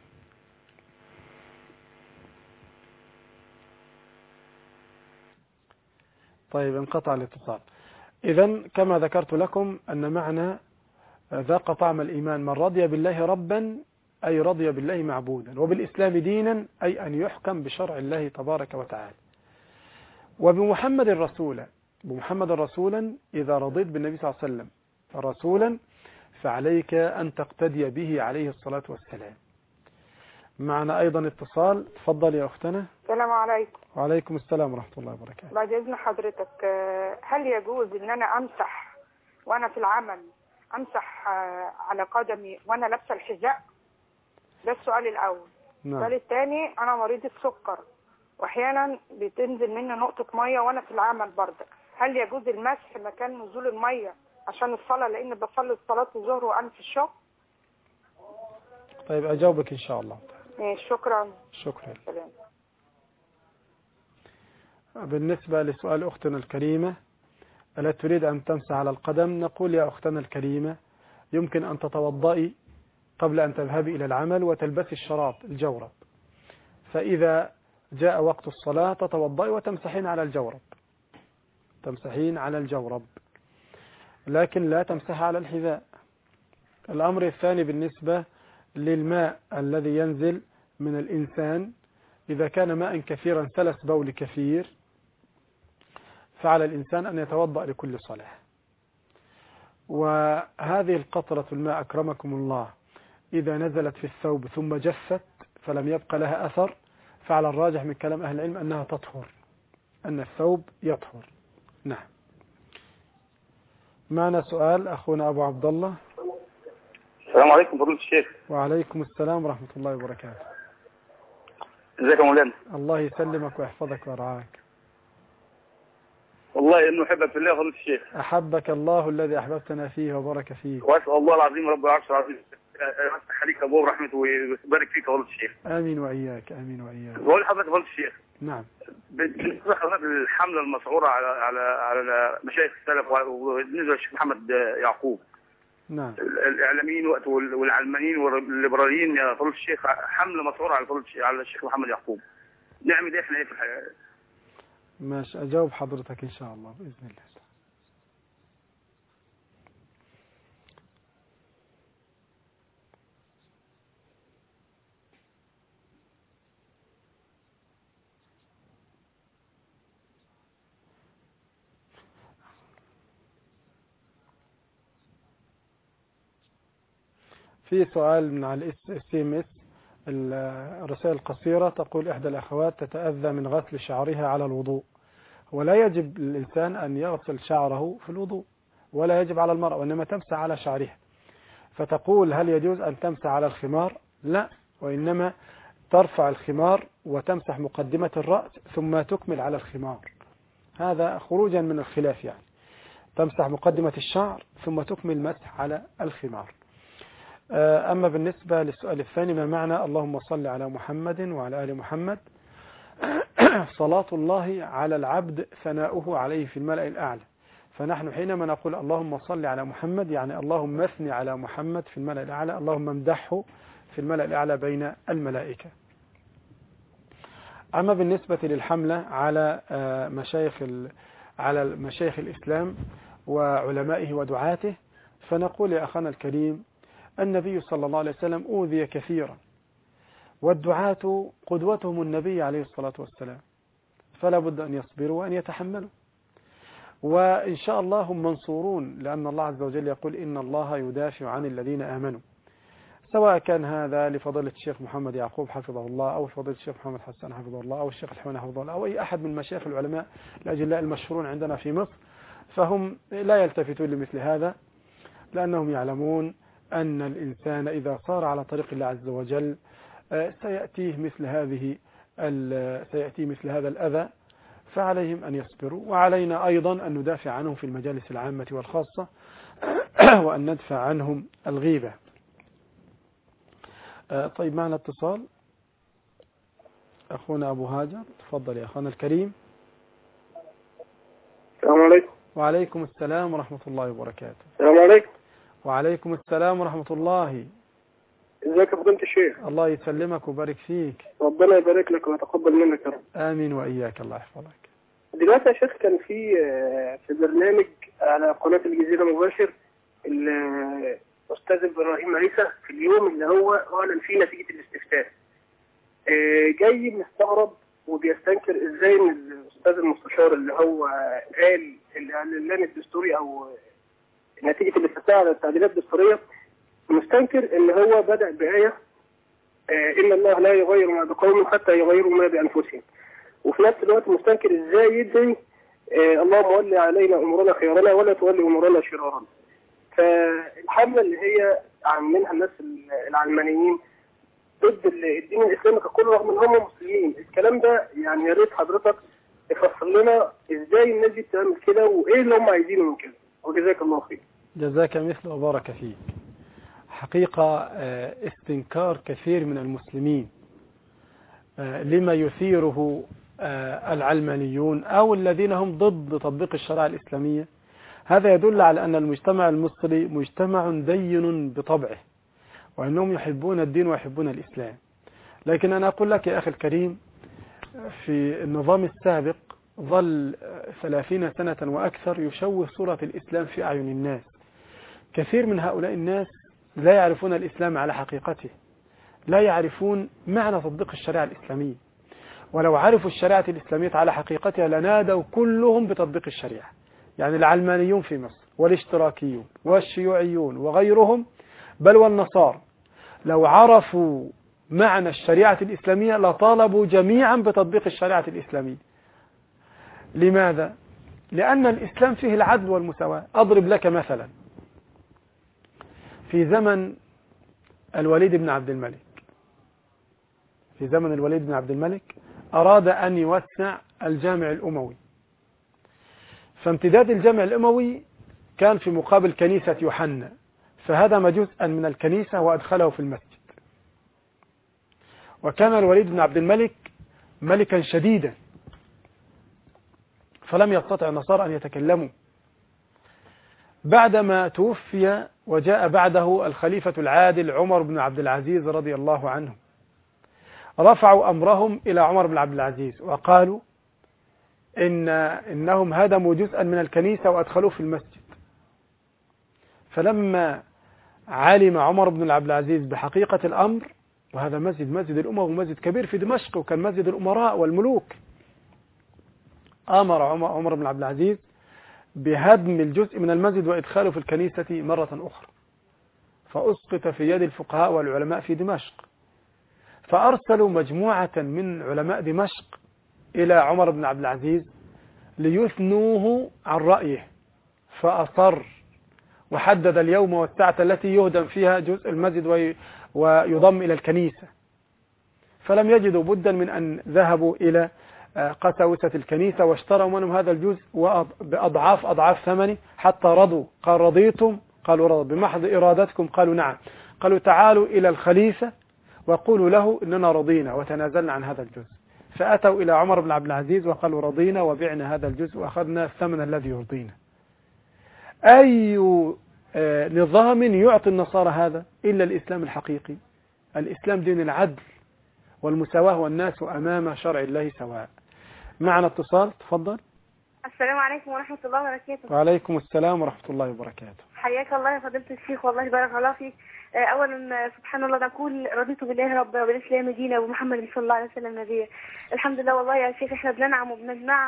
طيب، انقطع الاتصال. إذن كما ذكرت لكم أن معنى ذاق طعم الإيمان من رضي بالله ربا أي رضي بالله معبودا، وبالإسلام دينا أي أن يحكم بشرع الله تبارك وتعالى، وبمحمد رسولا. بمحمد رسولا إذا رضيت بالنبي صلى الله عليه وسلم رسولا فعليك أن تقتدي به عليه الصلاة والسلام. معنا أيضا اتصال. تفضل يا أختنا. السلام عليكم. وعليكم السلام ورحمة الله وبركاته. بعد إذن حضرتك، هل يجوز إن أنا أمسح وأنا في العمل، أمسح على قدمي وأنا لابسة الحذاء؟ ده السؤال الأول. السؤال الثاني، أنا مريضة سكر وأحيانا بتنزل مني نقطة مية وأنا في العمل برضه، هل يجوز المسح مكان نزول المية عشان الصلاة، لأن بصلي صلاة الظهر وأنا في الشغل؟ طيب، أجاوبك إن شاء الله. شكرا. سلام. بالنسبة لسؤال أختنا الكريمة، ألا تريد أن تمسح على القدم؟ نقول يا أختنا الكريمة، يمكن أن تتوضئي قبل أن تذهبي إلى العمل وتلبسي الشراب الجورب، فإذا جاء وقت الصلاة تتوضئي وتمسحين على الجورب، لكن لا تمسح على الحذاء. الأمر الثاني بالنسبة للماء الذي ينزل من الإنسان، إذا كان ماء كثيرا سلس بول كثير فعلى الإنسان أن يتوضأ لكل صلاة. وهذه القطرة الماء أكرمكم الله إذا نزلت في الثوب ثم جفت فلم يبقى لها أثر، فعلى الراجح من كلام أهل العلم أنها تطهر، أن الثوب يطهر. نعم. معنا سؤال أخونا أبو عبد الله. السلام عليكم فضيلة الشيخ. وعليكم السلام ورحمة الله وبركاته. ازيك يا مولانا؟ الله يسلمك ويحفظك ويرعاك. والله انه احبك في الله فضيلة الشيخ. احبك الله الذي احببتنا فيه وبارك فيه. واسال الله العظيم رب العرش العظيم يفتح عليك ابواب رحمته ويبارك فيك يا فضيلة الشيخ. امين واياك، امين واياك. بقول لحضرتك يا فضيلة الشيخ. نعم. بالنسبه لحضرتك الحمله المسعوره على مشايخ السلف وبالنسبه للشيخ محمد يعقوب. نعم. الاعلاميين والعلمانيين والليبراليين يا فضيلة الشيخ، حمله مسعوره على الشيخ محمد يعقوب. نعمل ايه احنا في الحياه؟ ماشي، أجاوب حضرتك إن شاء الله بإذن الله. في سؤال من على SMS، الرسائل القصيرة، تقول إحدى الأخوات تتأذى من غسل شعرها على الوضوء، ولا يجب للإنسان أن يغسل شعره في الوضوء، ولا يجب على المرأة، وإنما تمسح على شعرها. فتقول هل يجوز أن تمسح على الخمار؟ لا، وإنما ترفع الخمار وتمسح مقدمة الرأس ثم تكمل على الخمار، هذا خروجا من الخلاف، يعني تمسح مقدمة الشعر ثم تكمل مسح على الخمار. أما بالنسبة للسؤال الثاني، ما معنى اللهم صل على محمد وعلى آل محمد؟ صلاة الله على العبد ثناؤه عليه في الملأ الأعلى، فنحن حينما نقول اللهم صل على محمد يعني اللهم اثني على محمد في الملأ الأعلى، اللهم امدحه في الملأ الأعلى بين الملائكة. أما بالنسبة للحملة على مشايخ الإسلام وعلمائه ودعاته، فنقول يا أخانا الكريم، النبي صلى الله عليه وسلم أوذي كثيرا، والدعاة قدوتهم النبي عليه الصلاة والسلام، فلا بد أن يصبروا وأن يتحملوا. وإن شاء الله هم منصورون، لأن الله عز وجل يقول إن الله يدافع عن الذين آمنوا، سواء كان هذا لفضيلة الشيخ محمد يعقوب حفظه الله، أو فضيلة الشيخ محمد حسان حفظه الله، أو الشيخ الحويني حفظه الله، أو أي أحد من مشايخ العلماء الأجلاء المشهورون عندنا في مصر، فهم لا يلتفتون لمثل هذا، لأنهم يعلمون أن الإنسان إذا صار على طريق الله عز وجل سيأتيه مثل هذا الأذى، فعليهم أن يصبروا، وعلينا أيضا أن ندافع عنهم في المجالس العامة والخاصة وأن ندفع عنهم الغيبة. طيب، معنا اتصال، أخونا أبو هاجر، تفضل يا أخونا الكريم. السلام عليكم. وعليكم السلام ورحمة الله وبركاته. السلام عليكم. وعليكم السلام ورحمة الله. ازيك يا فضيلة الشيخ؟ الله يسلمك ويبارك فيك. ربنا يبارك لك ويتقبل منك يا رب. آمين وإياك، الله يحفظك. دلوقتي يا شيخ كان في برنامج على قناة الجزيرة مباشر الأستاذ إبراهيم عيسى في اليوم اللي هو أعلن فيه نتيجة الاستفتاء، جاي مستغرب وبيستنكر ازاي ان الأستاذ المستشار اللي هو قال الإعلان الدستوري أو نتيجة الاستفتاء على التعديلات الدستورية، مستنكر ان هو بدأ بآية إن الله لا يغير ما بقوم حتى يغيروا ما بأنفسهم، وفي نفس الوقت مستنكر ازاي يدعي اللهم ولي علينا امورنا خيارنا ولا تولي امورنا شرارنا. فالحمله اللي هي عاملينها الناس العلمانيين ضد الدين الاسلامي ككل رغم ان هم مسلمين، الكلام ده يعني يا ريت حضرتك تفصل لنا ازاي الناس دي بتعمل كده وايه اللي هم عايزينه من كده، وجزاك الله خير. جزاك مثل وبارك فيك. حقيقة استنكار كثير من المسلمين لما يثيره العلمانيون أو الذين هم ضد تطبيق الشريعة الإسلامية، هذا يدل على أن المجتمع المصري مجتمع دين بطبعه، وأنهم يحبون الدين ويحبون الإسلام. لكن أنا أقول لك يا أخي الكريم، في النظام السابق ظل 30 سنة وأكثر يشوه صورة الإسلام في أعين الناس. كثير من هؤلاء الناس لا يعرفون الإسلام على حقيقته، لا يعرفون معنى تطبيق الشريعة الإسلامية، ولو عرفوا الشريعة الإسلامية على حقيقتها لنادوا كلهم بتطبيق الشريعة. يعني العلمانيون في مصر والاشتراكيون والشيوعيون وغيرهم بل والنصارى لو عرفوا معنى الشريعة الإسلامية لطالبوا جميعا بتطبيق الشريعة الإسلامية. لماذا؟ لأن الإسلام فيه العدل والمساواة. أضرب لك مثلا، في زمن الوليد بن عبد الملك أراد أن يوسع الجامع الأموي، فامتداد الجامع الأموي كان في مقابل كنيسة يوحنا، فهدم جزءا من الكنيسة وأدخله في المسجد. وكان الوليد بن عبد الملك ملكا شديدا، فلم يستطع النصارى أن يتكلموا. بعدما توفي وجاء بعده الخليفة العادل عمر بن عبد العزيز رضي الله عنه، رفعوا أمرهم إلى عمر بن عبد العزيز وقالوا إنهم هدموا جزءا من الكنيسة وأدخلوه في المسجد. فلما علم عمر بن عبد العزيز بحقيقة الأمر، وهذا مسجد الأموي مسجد كبير في دمشق وكان مسجد الأمراء والملوك، أمر عمر بن عبد العزيز بهدم الجزء من المسجد وإدخاله في الكنيسة مرة أخرى، فأسقط في يد الفقهاء والعلماء في دمشق، فأرسلوا مجموعة من علماء دمشق إلى عمر بن عبد العزيز ليثنوه عن رأيه، فأصر وحدد اليوم والساعة التي يهدم فيها جزء المسجد ويضم إلى الكنيسة. فلم يجدوا بدا من أن ذهبوا إلى قساوسة الكنيسة واشتروا منهم هذا الجزء بأضعاف ثمنه حتى رضوا. قال رضيتم؟ قالوا رضوا. بمحض إرادتكم؟ قالوا نعم. قالوا تعالوا إلى الخليفة وقولوا له إننا رضينا وتنازلنا عن هذا الجزء. فأتوا إلى عمر بن عبد العزيز وقالوا رضينا وبعنا هذا الجزء وأخذنا الثمن الذي يرضينا. أي نظام يعطي النصارى هذا إلا الإسلام الحقيقي؟ الإسلام دين العدل والمساواة والناس أمام شرع الله سواء. معنا اتصال، تفضل. السلام عليكم ورحمة الله وبركاته. وعليكم السلام ورحمة الله وبركاته. حياك الله يا فضيلة الشيخ، والله بارك الله فيك. أولا سبحان الله نقول رضيت بالله ربا وبالإسلام دينا ومحمد صلى الله عليه وسلم نبيا. الحمد لله والله يا شيخ، احنا بننعم وبننعم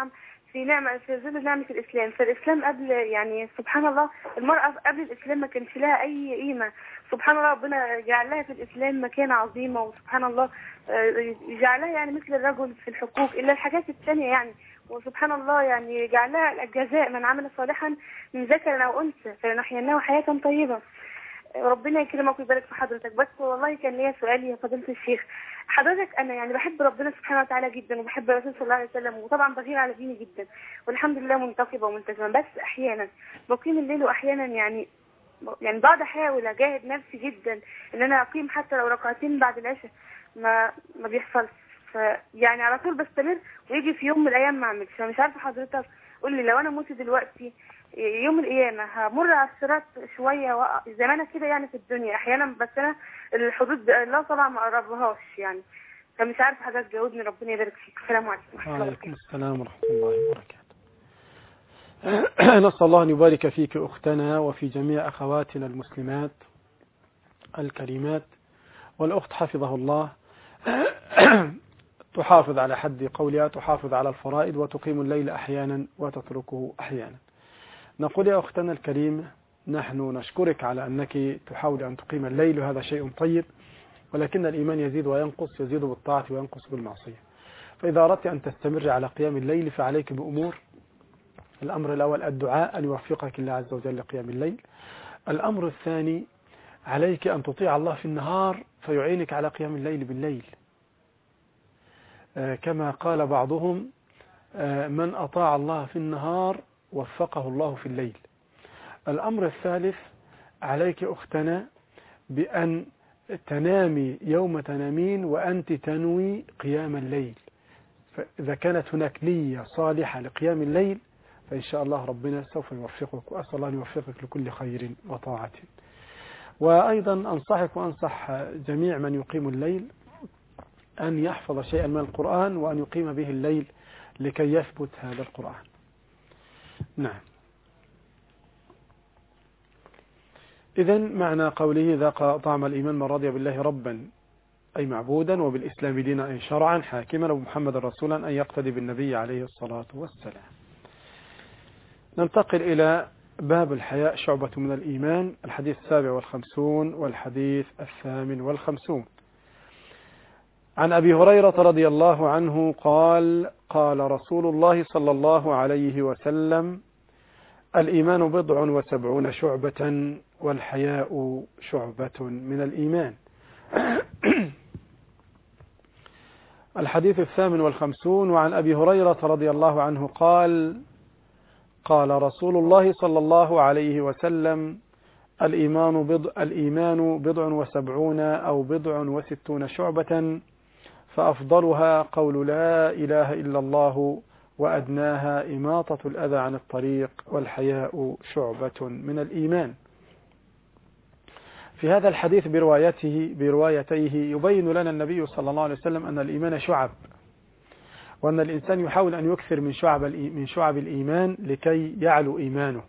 في نعمة، في ظل نعمة الإسلام. فالإسلام قبل، يعني سبحان الله، المرأة قبل الإسلام ما كانش لها أي قيمة. سبحان الله ربنا جعل لها في الإسلام مكانة عظيمة، وسبحان الله جعلها يعني مثل الرجل في الحقوق إلا الحاجات الثانية يعني. وسبحان الله يعني جعلها الجزاء من عمل صالحا من ذكر أو أنثى فلنحيينه حياة طيبة. ربنا يكرمك ويبارك في حضرتك. بس والله كان ليا سؤال يا فضيلة الشيخ، حضرتك انا يعني بحب ربنا سبحانه وتعالى جدا وبحب الرسول صلى الله عليه وسلم، وطبعا بغير على ديني جدا والحمد لله منتقبه وملتزمه، بس احيانا بقيم الليل واحيانا يعني بقعد احاول اجاهد نفسي جدا ان انا اقيم حتى لو ركعتين بعد العشاء، ما بيحصلش. فيعني على طول بستمر ويجي في يوم من الايام ما اعملش. فمش عارفه حضرتك قول لي لو انا مت دلوقتي يوم القيامة همر على الصراط شوية زي ما أنا كده يعني في الدنيا أحيانا، بس أنا الحدود لا طبعا ما قربهاش يعني. فمش عارف حضرتك جاوبني، ربنا يبارك فيك. السلام عليكم. وعليكم السلام ورحمة الله وبركاته. نسأل الله أن يبارك فيك أختنا وفي جميع أخواتنا المسلمات الكريمات. والأخت حفظه الله تحافظ على حد قولها، تحافظ على الفرائض وتقيم الليل أحيانا وتتركه أحيانا. نقول يا أختنا الكريمة نحن نشكرك على أنك تحاول أن تقيم الليل، وهذا شيء طيب، ولكن الإيمان يزيد وينقص، يزيد بالطاعة وينقص بالمعصية. فإذا أردت أن تستمر على قيام الليل فعليك بأمور. الأمر الأول الدعاء أن يوفقك الله عز وجل لقيام الليل. الأمر الثاني عليك أن تطيع الله في النهار فيعينك على قيام الليل بالليل، كما قال بعضهم من أطاع الله في النهار وفقه الله في الليل. الأمر الثالث عليك أختنا بأن تنامي يوم تنامين وأنت تنوي قيام الليل، فإذا كانت هناك نية صالحة لقيام الليل فإن شاء الله ربنا سوف يوفقك، وأسأل الله أن يوفقك لكل خير وطاعة. وأيضا أنصحك وأنصح جميع من يقيم الليل أن يحفظ شيئا من القرآن وأن يقيم به الليل لكي يثبت هذا القرآن. نعم. إذن معنى قوله ذاق طعم الإيمان من رضي بالله ربا أي معبودا وبالإسلام دينا أي شرعا حاكما وبمحمد رسولا أن يقتدي بالنبي عليه الصلاة والسلام. ننتقل إلى باب الحياء شعبة من الإيمان، الحديث 57 والحديث 58. عن أبي هريرة رضي الله عنه قال قال رسول الله صلى الله عليه وسلم الإيمان 79 شعبة والحياء شعبة من الإيمان. الحديث 58. وعن أبي هريرة رضي الله عنه قال قال رسول الله صلى الله عليه وسلم الإيمان 79 أو 69 شعبة فأفضلها قول لا إله إلا الله وأدناها إماطة الأذى عن الطريق والحياء شعبة من الإيمان. في هذا الحديث بروايتيه يبين لنا النبي صلى الله عليه وسلم أن الإيمان شعب، وأن الإنسان يحاول أن يكثر من شعب الإيمان لكي يعلو إيمانه.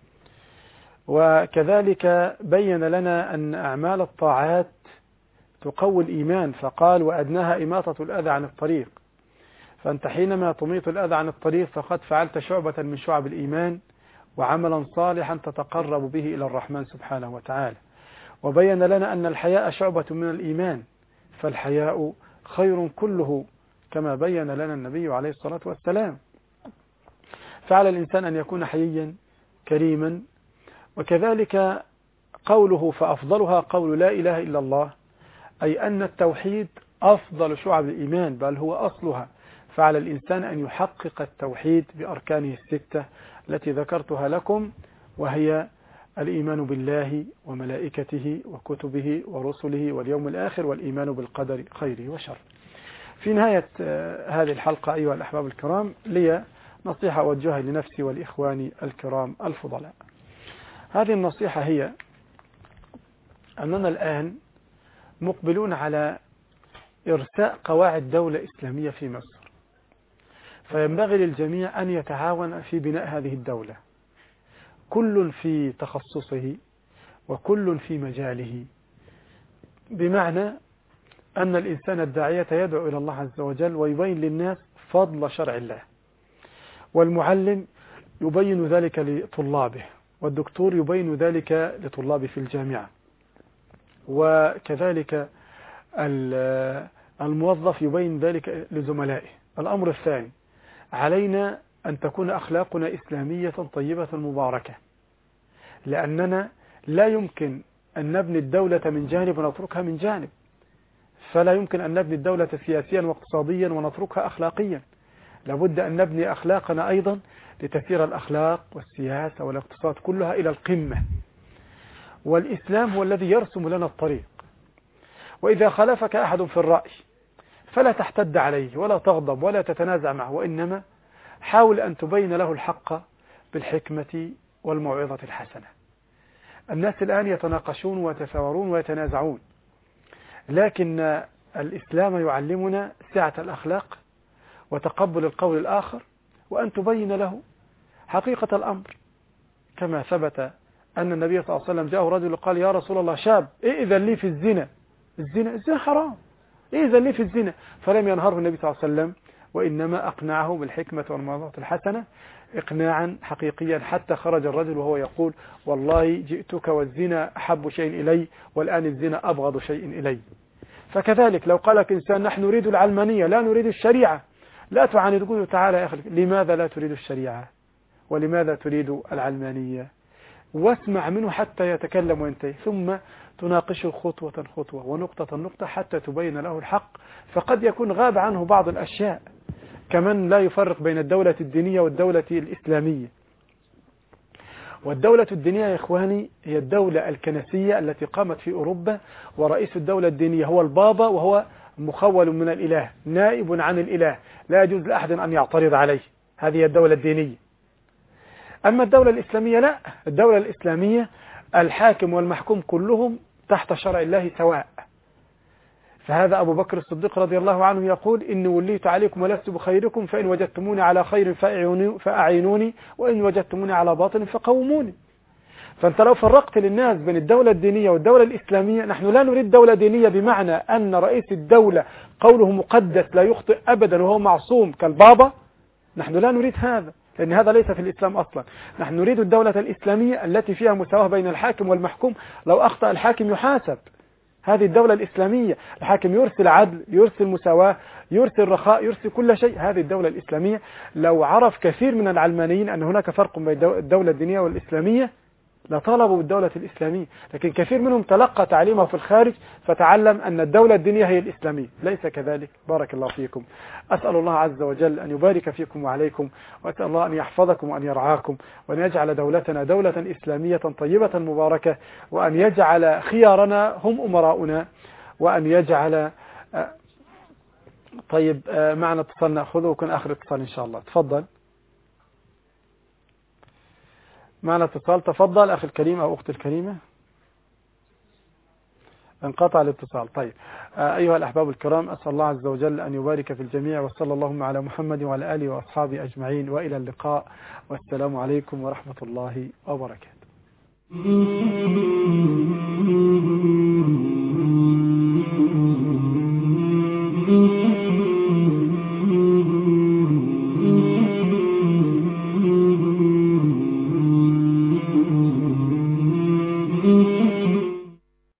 وكذلك بين لنا أن أعمال الطاعات تقوي الإيمان، فقال وأدناها إماطة الأذى عن الطريق، فأنت حينما تميط الأذى عن الطريق فقد فعلت شعبة من شعب الإيمان وعملا صالحا تتقرب به إلى الرحمن سبحانه وتعالى. وبين لنا أن الحياء شعبة من الإيمان، فالحياء خير كله كما بين لنا النبي عليه الصلاة والسلام. فعلى الإنسان أن يكون حييا كريما. وكذلك قوله فأفضلها قول لا إله إلا الله، أي أن التوحيد أفضل شعب الإيمان بل هو أصلها، فعلى الإنسان أن يحقق التوحيد بأركانه الستة التي ذكرتها لكم، وهي الإيمان بالله وملائكته وكتبه ورسله واليوم الآخر والإيمان بالقدر خيره وشره. في نهاية هذه الحلقة أيها الأحباب الكرام لي نصيحة أوجهها لنفسي والإخوان الكرام الفضلاء. هذه النصيحة هي أننا الآن مقبلون على إرساء قواعد دولة إسلامية في مصر، فينبغي للجميع أن يتعاون في بناء هذه الدولة، كل في تخصصه وكل في مجاله، بمعنى أن الإنسان الداعية يدعو إلى الله عز وجل ويبين للناس فضل شرع الله، والمعلم يبين ذلك لطلابه، والدكتور يبين ذلك لطلابه في الجامعة، وكذلك الموظف يبين ذلك لزملائه. الأمر الثاني، علينا أن تكون أخلاقنا إسلامية طيبة مباركة، لأننا لا يمكن أن نبني الدولة من جانب ونتركها من جانب، فلا يمكن أن نبني الدولة سياسيا واقتصاديا ونتركها أخلاقيا. لابد أن نبني أخلاقنا أيضا لتسير الأخلاق والسياسة والاقتصاد كلها إلى القمة، والإسلام هو الذي يرسم لنا الطريق. وإذا خالفك أحد في الرأي فلا تحتد عليه ولا تغضب ولا تتنازع معه، وإنما حاول أن تبين له الحق بالحكمة والموعظة الحسنة. الناس الآن يتناقشون ويتثاورون ويتنازعون، لكن الإسلام يعلمنا سعة الأخلاق وتقبل القول الآخر، وأن تبين له حقيقة الأمر، كما ثبت أن النبي صلى الله عليه وسلم جاءه رجل قال: يا رسول الله، شاب إذن لي في الزنا، الزنا حرام، إذن لي في الزنا، فلم ينهره النبي صلى الله عليه وسلم، وإنما أقنعه بالحكمة والموعظة الحسنة إقناعا حقيقيا، حتى خرج الرجل وهو يقول: والله جئتك والزنا أحب شيء إلي، والآن الزنا أبغض شيء إلي. فكذلك لو قال لك إنسان: نحن نريد العلمانية لا نريد الشريعة، لا تعاند، تقول: تعالى يا أخي، لماذا لا تريد الشريعة ولماذا تريد العلمانية؟ واسمع منه حتى يتكلم وينتهي، ثم تناقشه خطوة خطوة ونقطة نقطة حتى تبين له الحق. فقد يكون غاب عنه بعض الأشياء، كمن لا يفرق بين الدولة الدينية والدولة الإسلامية. والدولة الدينية يا إخواني هي الدولة الكنسية التي قامت في أوروبا، ورئيس الدولة الدينية هو البابا، وهو مخول من الإله، نائب عن الإله، لا يجوز لأحد أن يعترض عليه. هذه الدولة الدينية. أما الدولة الإسلامية لا، الدولة الإسلامية الحاكم والمحكوم كلهم تحت شرع الله سواء. فهذا أبو بكر الصديق رضي الله عنه يقول: إني وليت عليكم ولست بخيركم، فإن وجدتموني على خير فأعينوني، وإن وجدتموني على باطل فقوموني. فأنت لو فرقت للناس بين الدولة الدينية والدولة الإسلامية، نحن لا نريد دولة دينية بمعنى أن رئيس الدولة قوله مقدس لا يخطئ أبدا وهو معصوم كالبابا، نحن لا نريد هذا، لأن هذا ليس في الإسلام أصلا. نحن نريد الدولة الإسلامية التي فيها مساواة بين الحاكم والمحكوم، لو أخطأ الحاكم يحاسب. هذه الدولة الإسلامية، الحاكم يرسل عدل، يرسل مساواة، يرسل رخاء، يرسل كل شيء. هذه الدولة الإسلامية. لو عرف كثير من العلمانيين أن هناك فرق بين الدولة الدينية والإسلامية لطالبوا بالدولة الإسلامية، لكن كثير منهم تلقى تعليمه في الخارج فتعلم أن الدولة الدينية هي الإسلامية. ليس كذلك. بارك الله فيكم. أسأل الله عز وجل أن يبارك فيكم وعليكم، وأسأل الله أن يحفظكم وأن يرعاكم، وأن يجعل دولتنا دولة إسلامية طيبة مباركة، وأن يجعل خيارنا هم أمراؤنا، وأن يجعل طيب. معنا اتصال نأخذه وكن آخر اتصال إن شاء الله. تفضل. معنا اتصال. تفضل أخي الكريم أو أختي الكريمة. انقطع الاتصال. طيب أيها الأحباب الكرام، أسأل الله عز وجل أن يبارك في الجميع، وصلى اللهم على محمد وعلى آله وأصحابه أجمعين، وإلى اللقاء، والسلام عليكم ورحمة الله وبركاته.